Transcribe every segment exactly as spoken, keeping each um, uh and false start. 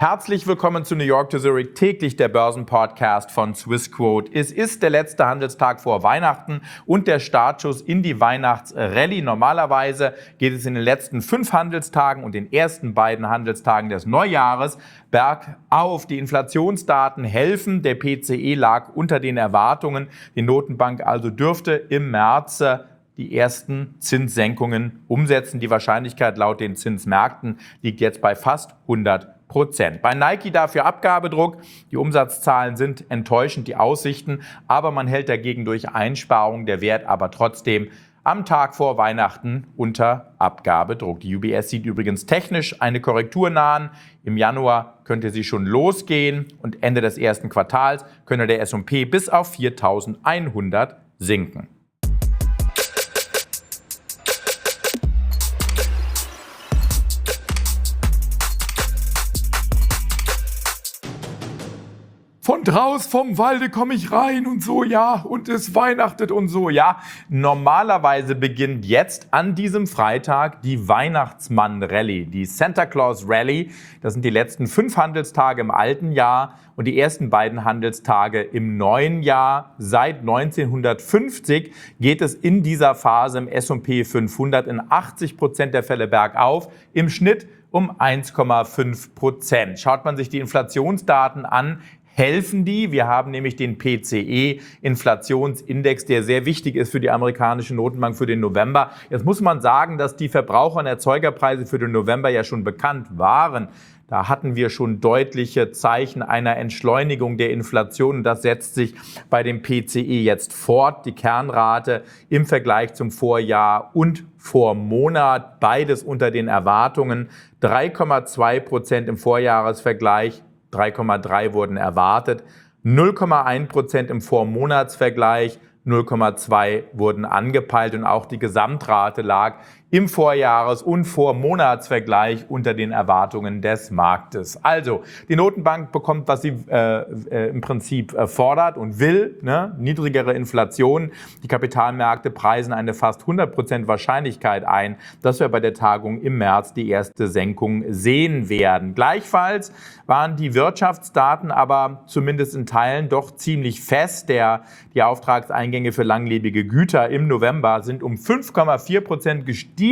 Herzlich willkommen zu New York to Zurich, täglich der Börsenpodcast von Swissquote. Es ist der letzte Handelstag vor Weihnachten und der Startschuss in die Weihnachtsrallye. Normalerweise geht es in den letzten fünf Handelstagen und den ersten beiden Handelstagen des Neujahres bergauf. Die Inflationsdaten helfen. Der P C E lag unter den Erwartungen. Die Notenbank also dürfte im März die ersten Zinssenkungen umsetzen. Die Wahrscheinlichkeit laut den Zinsmärkten liegt jetzt bei fast hundert Prozent. Bei Nike dafür Abgabedruck. Die Umsatzzahlen sind enttäuschend, die Aussichten, aber man hält dagegen durch Einsparungen, der Wert aber trotzdem am Tag vor Weihnachten unter Abgabedruck. Die U B S sieht übrigens technisch eine Korrektur nahen. Im Januar könnte sie schon losgehen und Ende des ersten Quartals könne der S und P bis auf viertausendeinhundert sinken. Von draus vom Walde komme ich rein und so, ja, und es weihnachtet und so, ja. Normalerweise beginnt jetzt an diesem Freitag die Weihnachtsmann-Rallye, die Santa Claus Rallye. Das sind die letzten fünf Handelstage im alten Jahr und die ersten beiden Handelstage im neuen Jahr. Seit neunzehnhundertfünfzig geht es in dieser Phase im S und P fünfhundert in achtzig Prozent der Fälle bergauf, im Schnitt um eins Komma fünf Prozent. Schaut man sich die Inflationsdaten an, helfen die. Wir haben nämlich den P C E-Inflationsindex, der sehr wichtig ist für die amerikanische Notenbank für den November. Jetzt muss man sagen, dass die Verbraucher- und Erzeugerpreise für den November ja schon bekannt waren. Da hatten wir schon deutliche Zeichen einer Entschleunigung der Inflation. Das setzt sich bei dem P C E jetzt fort. Die Kernrate im Vergleich zum Vorjahr und Vormonat, beides unter den Erwartungen. drei Komma zwei Prozent im Vorjahresvergleich. drei Komma drei wurden erwartet, null Komma eins Prozent im Vormonatsvergleich, null Komma zwei wurden angepeilt und auch die Gesamtrate lag im Vorjahres- und Vormonatsvergleich unter den Erwartungen des Marktes. Also, die Notenbank bekommt, was sie äh, äh, im Prinzip äh, fordert und will, ne? Niedrigere Inflation. Die Kapitalmärkte preisen eine fast hundert Prozent Wahrscheinlichkeit ein, dass wir bei der Tagung im März die erste Senkung sehen werden. Gleichfalls waren die Wirtschaftsdaten aber zumindest in Teilen doch ziemlich fest. Der, die Auftragseingänge für langlebige Güter im November sind um fünf Komma vier Prozent gestiegen.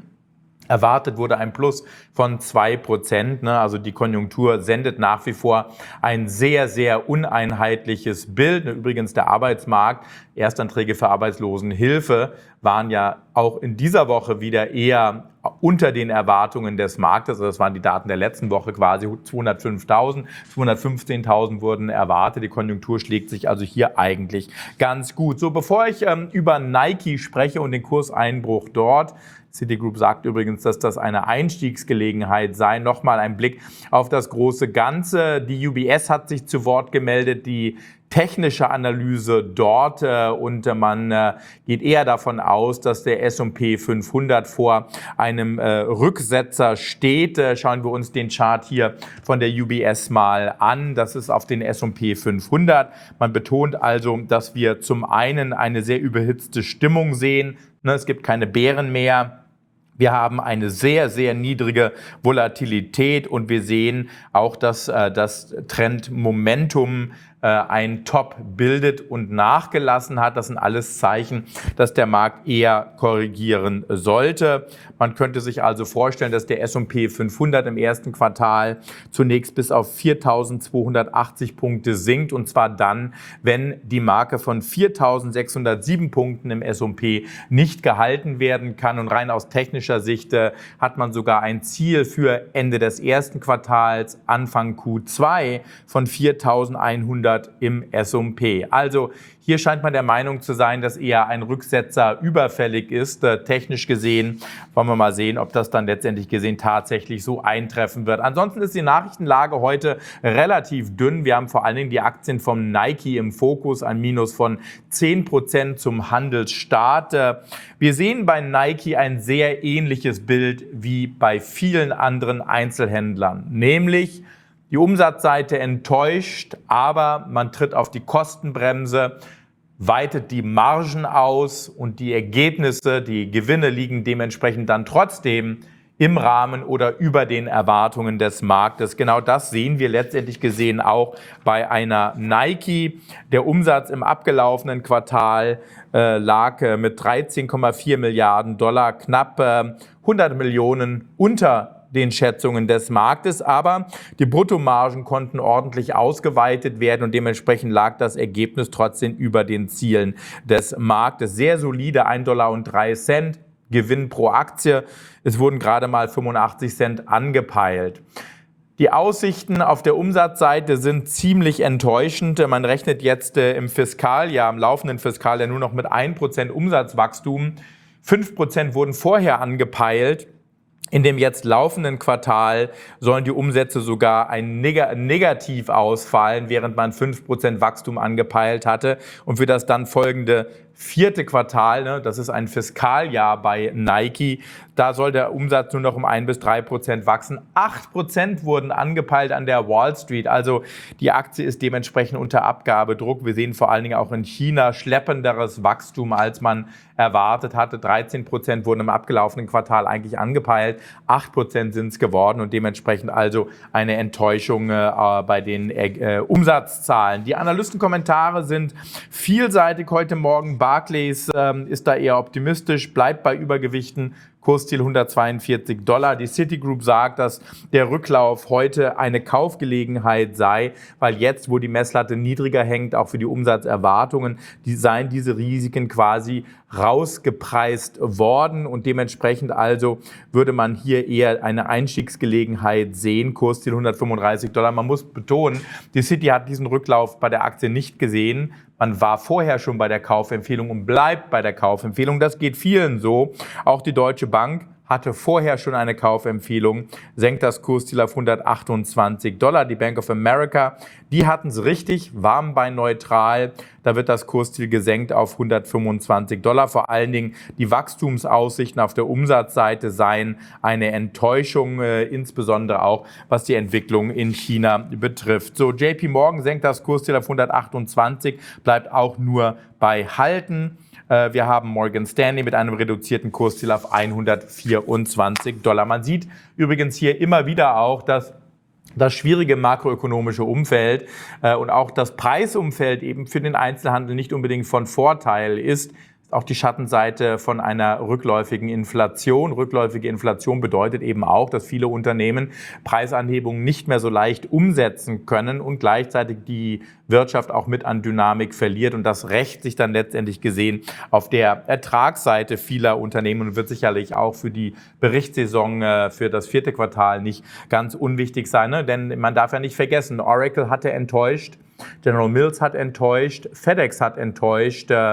Erwartet wurde ein Plus von zwei Prozent. Also die Konjunktur sendet nach wie vor ein sehr, sehr uneinheitliches Bild. Übrigens der Arbeitsmarkt, Erstanträge für Arbeitslosenhilfe waren ja auch in dieser Woche wieder eher unter den Erwartungen des Marktes. Also das waren die Daten der letzten Woche quasi. zweihundertfünftausend, zweihundertfünfzehntausend wurden erwartet. Die Konjunktur schlägt sich also hier eigentlich ganz gut. So, bevor ich ähm, über Nike spreche und den Kurseinbruch dort, Citigroup sagt übrigens, dass das eine Einstiegsgelegenheit sei. Nochmal ein Blick auf das große Ganze. Die U B S hat sich zu Wort gemeldet, die technische Analyse dort äh, und äh, man äh, geht eher davon aus, dass der S und P fünfhundert vor einem äh, Rücksetzer steht. Äh, schauen wir uns den Chart hier von der U B S mal an. Das ist auf den S und P fünfhundert. Man betont also, dass wir zum einen eine sehr überhitzte Stimmung sehen. Ne, es gibt keine Bären mehr. Wir haben eine sehr, sehr niedrige Volatilität und wir sehen auch, dass äh, das Trendmomentum äh, ein Top bildet und nachgelassen hat. Das sind alles Zeichen, dass der Markt eher korrigieren sollte. Man könnte sich also vorstellen, dass der S und P fünfhundert im ersten Quartal zunächst bis auf viertausendzweihundertachtzig Punkte sinkt und zwar dann, wenn die Marke von viertausendsechshundertsieben Punkten im S und P nicht gehalten werden kann. Und rein aus technischer Sicht äh, hat man sogar ein Ziel für Ende des ersten Quartals, Anfang Q zwei von viertausendeinhundert im S und P. Also hier scheint man der Meinung zu sein, dass eher ein Rücksetzer überfällig ist. Äh, technisch gesehen wollen wir mal sehen, ob das dann letztendlich gesehen tatsächlich so eintreffen wird. Ansonsten ist die Nachrichtenlage heute relativ dünn. Wir haben vor allen Dingen die Aktien von Nike im Fokus, ein Minus von zehn Prozent zum Handelsstart. Äh, wir sehen bei Nike ein sehr ähnliches Bild wie bei vielen anderen Einzelhändlern, nämlich die Umsatzseite enttäuscht, aber man tritt auf die Kostenbremse, weitet die Margen aus und die Ergebnisse, die Gewinne liegen dementsprechend dann trotzdem im Rahmen oder über den Erwartungen des Marktes. Genau das sehen wir letztendlich gesehen auch bei einer Nike. Der Umsatz im abgelaufenen Quartal äh, lag äh, mit dreizehn Komma vier Milliarden Dollar knapp äh, hundert Millionen unter den Schätzungen des Marktes, aber die Bruttomargen konnten ordentlich ausgeweitet werden und dementsprechend lag das Ergebnis trotzdem über den Zielen des Marktes. Sehr solide, ein Dollar und drei Cent Gewinn pro Aktie. Es wurden gerade mal fünfundachtzig Cent angepeilt. Die Aussichten auf der Umsatzseite sind ziemlich enttäuschend. Man rechnet jetzt äh, im Fiskaljahr, im laufenden Fiskaljahr nur noch mit ein Prozent Umsatzwachstum. fünf Prozent wurden vorher angepeilt. In dem jetzt laufenden Quartal sollen die Umsätze sogar ein neg- negativ ausfallen, während man fünf Prozent Wachstum angepeilt hatte. Und für das dann folgende vierte Quartal, ne, das ist ein Fiskaljahr bei Nike, da soll der Umsatz nur noch um ein bis drei Prozent wachsen. acht Prozent wurden angepeilt an der Wall Street. Also die Aktie ist dementsprechend unter Abgabedruck. Wir sehen vor allen Dingen auch in China schleppenderes Wachstum, als man erwartet hatte. dreizehn Prozent wurden im abgelaufenen Quartal eigentlich angepeilt. acht Prozent sind es geworden und dementsprechend also eine Enttäuschung äh, bei den äh, Umsatzzahlen. Die Analystenkommentare sind vielseitig heute Morgen. Barclays ähm, ist da eher optimistisch, bleibt bei Übergewichten. Kursziel hundertzweiundvierzig Dollar. Die Citigroup sagt, dass der Rücklauf heute eine Kaufgelegenheit sei, weil jetzt, wo die Messlatte niedriger hängt, auch für die Umsatzerwartungen, die seien diese Risiken quasi rausgepreist worden und dementsprechend also würde man hier eher eine Einstiegsgelegenheit sehen. Kursziel hundertfünfunddreißig Dollar. Man muss betonen, die Citi hat diesen Rücklauf bei der Aktie nicht gesehen. Man war vorher schon bei der Kaufempfehlung und bleibt bei der Kaufempfehlung. Das geht vielen so. Auch die Deutsche Bank hatte vorher schon eine Kaufempfehlung, senkt das Kursziel auf hundertachtundzwanzig Dollar. Die Bank of America, die hatten es richtig, waren bei neutral. Da wird das Kursziel gesenkt auf hundertfünfundzwanzig Dollar. Vor allen Dingen die Wachstumsaussichten auf der Umsatzseite seien eine Enttäuschung, äh, insbesondere auch was die Entwicklung in China betrifft. So, J P Morgan senkt das Kursziel auf hundertachtundzwanzig, bleibt auch nur bei Halten. Wir haben Morgan Stanley mit einem reduzierten Kursziel auf hundertvierundzwanzig Dollar. Man sieht übrigens hier immer wieder auch, dass das schwierige makroökonomische Umfeld äh, und auch das Preisumfeld eben für den Einzelhandel nicht unbedingt von Vorteil ist. Auch die Schattenseite von einer rückläufigen Inflation. Rückläufige Inflation bedeutet eben auch, dass viele Unternehmen Preisanhebungen nicht mehr so leicht umsetzen können und gleichzeitig die Wirtschaft auch mit an Dynamik verliert. Und das rächt sich dann letztendlich gesehen auf der Ertragsseite vieler Unternehmen und wird sicherlich auch für die Berichtssaison äh, für das vierte Quartal nicht ganz unwichtig sein. Ne? Denn man darf ja nicht vergessen, Oracle hatte enttäuscht, General Mills hat enttäuscht, FedEx hat enttäuscht, äh,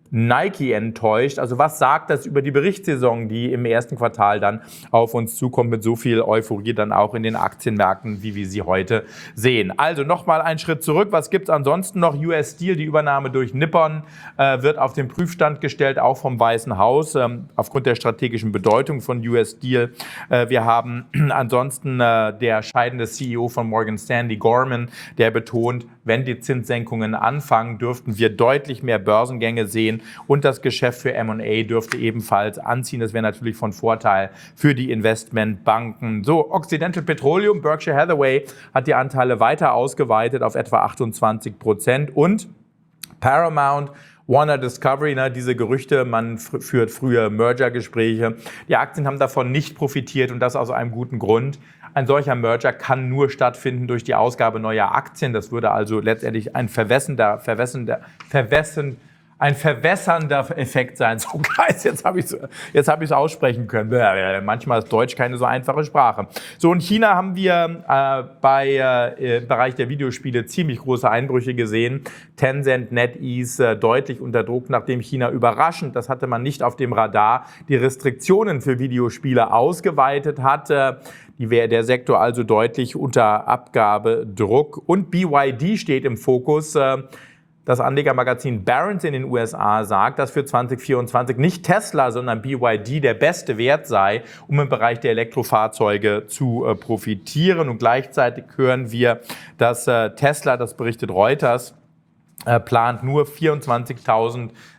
Nike enttäuscht. Also was sagt das über die Berichtssaison, die im ersten Quartal dann auf uns zukommt mit so viel Euphorie dann auch in den Aktienmärkten, wie wir sie heute sehen. Also nochmal einen Schritt zurück. Was gibt es ansonsten noch? U S Steel, die Übernahme durch Nippon, äh, wird auf den Prüfstand gestellt, auch vom Weißen Haus, ähm, aufgrund der strategischen Bedeutung von U S Steel. Äh, wir haben ansonsten äh, der scheidende C E O von Morgan Stanley, Gorman, der betont, wenn die Zinssenkungen anfangen, dürften wir deutlich mehr Börsengänge sehen. Und das Geschäft für M und A dürfte ebenfalls anziehen. Das wäre natürlich von Vorteil für die Investmentbanken. So, Occidental Petroleum, Berkshire Hathaway hat die Anteile weiter ausgeweitet auf etwa achtundzwanzig Prozent. Und Paramount, Warner Discovery, ne, diese Gerüchte, man f- führt frühe Merger-Gespräche. Die Aktien haben davon nicht profitiert und das aus einem guten Grund. Ein solcher Merger kann nur stattfinden durch die Ausgabe neuer Aktien. Das würde also letztendlich ein verwässernder, verwässernder, verwässernder, ein verwässernder Effekt sein. So geil, jetzt habe ich es jetzt hab ich's aussprechen können. Manchmal ist Deutsch keine so einfache Sprache. So, in China haben wir äh, bei äh, im Bereich der Videospiele ziemlich große Einbrüche gesehen. Tencent, NetEase äh, deutlich unter Druck, nachdem China überraschend, das hatte man nicht auf dem Radar, die Restriktionen für Videospiele ausgeweitet hatte. Die wäre der Sektor also deutlich unter Abgabedruck. Und B Y D steht im Fokus. Äh, Das Anlegermagazin Barron's in den U S A sagt, dass für zwanzig vierundzwanzig nicht Tesla, sondern B Y D der beste Wert sei, um im Bereich der Elektrofahrzeuge zu äh, profitieren. Und gleichzeitig hören wir, dass äh, Tesla, das berichtet Reuters, äh, plant nur vierundzwanzigtausend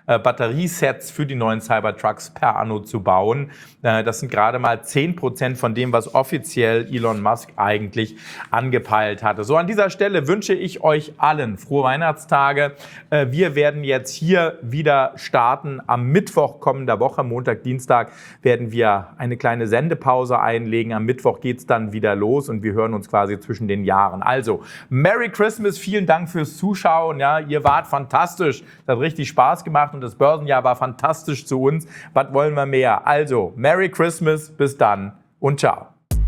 äh, Batteriesets für die neuen Cybertrucks per Anno zu bauen. Äh, das sind gerade mal zehn Prozent von dem, was offiziell Elon Musk eigentlich angepeilt hatte. So, an dieser Stelle wünsche ich euch allen frohe Weihnachtstage. Äh, wir werden jetzt hier wieder starten. Am Mittwoch kommender Woche, Montag, Dienstag, werden wir eine kleine Sendepause einlegen. Am Mittwoch geht es dann wieder los und wir hören uns quasi zwischen den Jahren. Also, Merry Christmas, vielen Dank fürs Zuschauen. Ja, ihr wart fantastisch. Das hat richtig Spaß gemacht und das Börsenjahr war fantastisch zu uns. Was wollen wir mehr? Also, Merry Christmas, bis dann und ciao.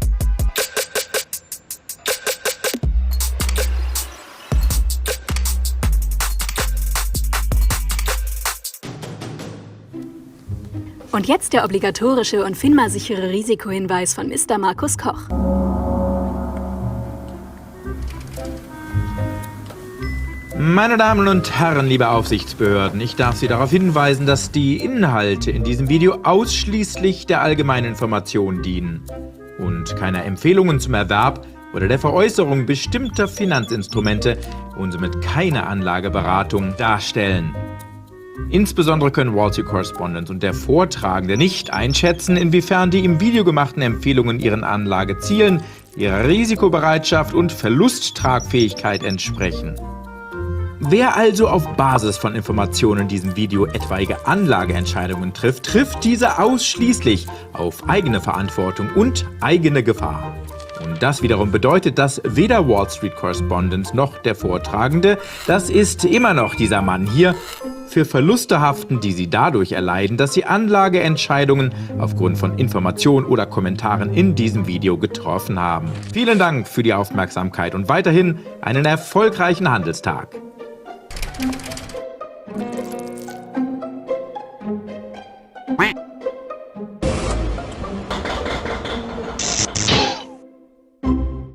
Und jetzt der obligatorische und FINMA-sichere Risikohinweis von Mister Markus Koch. Meine Damen und Herren, liebe Aufsichtsbehörden, ich darf Sie darauf hinweisen, dass die Inhalte in diesem Video ausschließlich der allgemeinen Information dienen und keine Empfehlungen zum Erwerb oder der Veräußerung bestimmter Finanzinstrumente und somit keine Anlageberatung darstellen. Insbesondere können Wall Street Correspondent und der Vortragende nicht einschätzen, inwiefern die im Video gemachten Empfehlungen ihren Anlagezielen, ihrer Risikobereitschaft und Verlusttragfähigkeit entsprechen. Wer also auf Basis von Informationen in diesem Video etwaige Anlageentscheidungen trifft, trifft diese ausschließlich auf eigene Verantwortung und eigene Gefahr. Und das wiederum bedeutet, dass weder Wall Street Correspondent noch der Vortragende, das ist immer noch dieser Mann hier, für Verluste haften, die sie dadurch erleiden, dass sie Anlageentscheidungen aufgrund von Informationen oder Kommentaren in diesem Video getroffen haben. Vielen Dank für die Aufmerksamkeit und weiterhin einen erfolgreichen Handelstag.